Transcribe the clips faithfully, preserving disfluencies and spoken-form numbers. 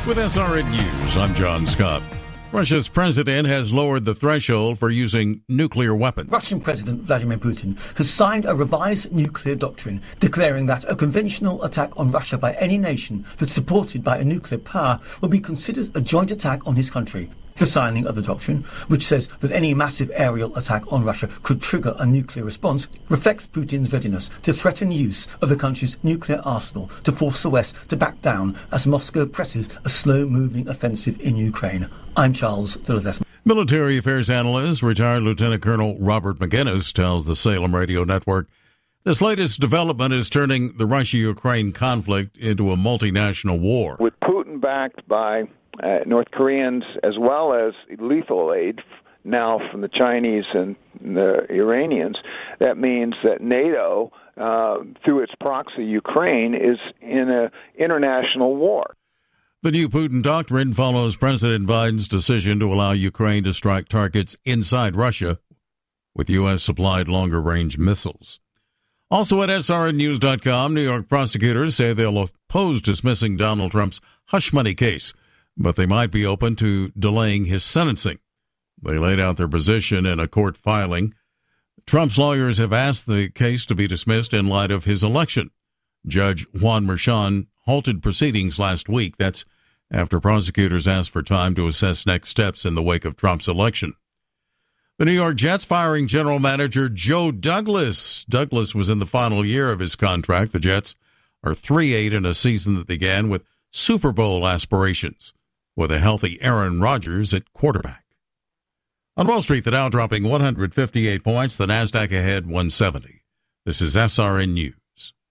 With S R N News, I'm John Scott. Russia's president has lowered the threshold for using nuclear weapons. Russian President Vladimir Putin has signed a revised nuclear doctrine declaring that a conventional attack on Russia by any nation that's supported by a nuclear power will be considered a joint attack on his country. The signing of the doctrine, which says that any massive aerial attack on Russia could trigger a nuclear response, reflects Putin's readiness to threaten use of the country's nuclear arsenal to force the West to back down as Moscow presses a slow-moving offensive in Ukraine. I'm Charles de Ledesma. Military affairs analyst, retired Lieutenant Colonel Robert McGinnis, tells the Salem Radio Network this latest development is turning the Russia-Ukraine conflict into a multinational war. With Putin backed by Uh, North Koreans, as well as lethal aid now from the Chinese and the Iranians, that means that NATO, uh, through its proxy Ukraine, is in an international war. The new Putin doctrine follows President Biden's decision to allow Ukraine to strike targets inside Russia with U S supplied longer-range missiles. Also at S R N news dot com, New York prosecutors say they'll oppose dismissing Donald Trump's hush money case, but they might be open to delaying his sentencing. They laid out their position in a court filing. Trump's lawyers have asked the case to be dismissed in light of his election. Judge Juan Merchan halted proceedings last week. That's after prosecutors asked for time to assess next steps in the wake of Trump's election. The New York Jets firing general manager Joe Douglas. Douglas was in the final year of his contract. The Jets are three eight in a season that began with Super Bowl aspirations, with a healthy Aaron Rodgers at quarterback. On Wall Street, the Dow dropping one hundred fifty-eight points, the Nasdaq ahead one seventy. This is S R N News.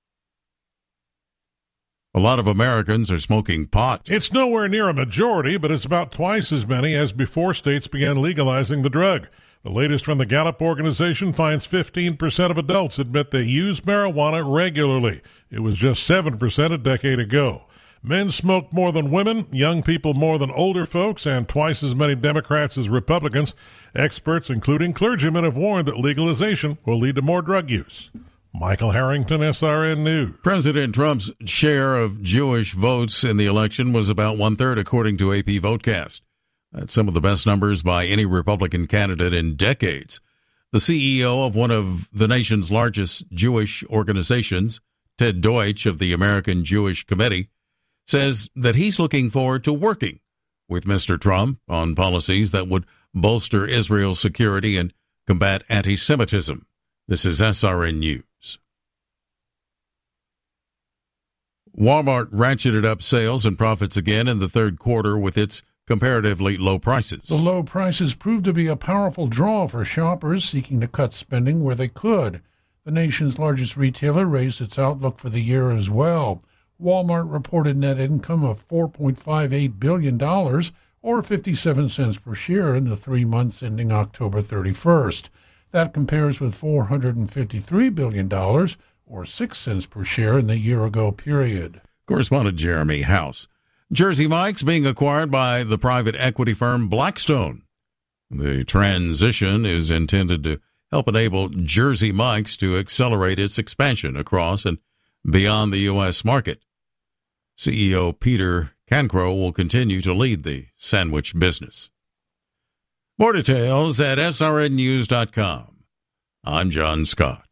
A lot of Americans are smoking pot. It's nowhere near a majority, but it's about twice as many as before states began legalizing the drug. The latest from the Gallup organization finds fifteen percent of adults admit they use marijuana regularly. It was just seven percent a decade ago. Men smoke more than women, young people more than older folks, and twice as many Democrats as Republicans. Experts, including clergymen, have warned that legalization will lead to more drug use. Michael Harrington, S R N News. President Trump's share of Jewish votes in the election was about one-third, according to A P Votecast. That's some of the best numbers by any Republican candidate in decades. The C E O of one of the nation's largest Jewish organizations, Ted Deutsch of the American Jewish Committee, says that he's looking forward to working with Mister Trump on policies that would bolster Israel's security and combat anti-Semitism. This is S R N News. Walmart ratcheted up sales and profits again in the third quarter with its comparatively low prices. The low prices proved to be a powerful draw for shoppers seeking to cut spending where they could. The nation's largest retailer raised its outlook for the year as well. Walmart reported net income of four point five eight billion dollars, or fifty-seven cents per share in the three months ending October thirty-first. That compares with four hundred fifty-three billion dollars, or six cents per share in the year-ago period. Correspondent Jeremy House. Jersey Mike's being acquired by the private equity firm Blackstone. The transition is intended to help enable Jersey Mike's to accelerate its expansion across and beyond the U S market. C E O Peter Cancro will continue to lead the sandwich business. More details at S R N news dot com. I'm John Scott.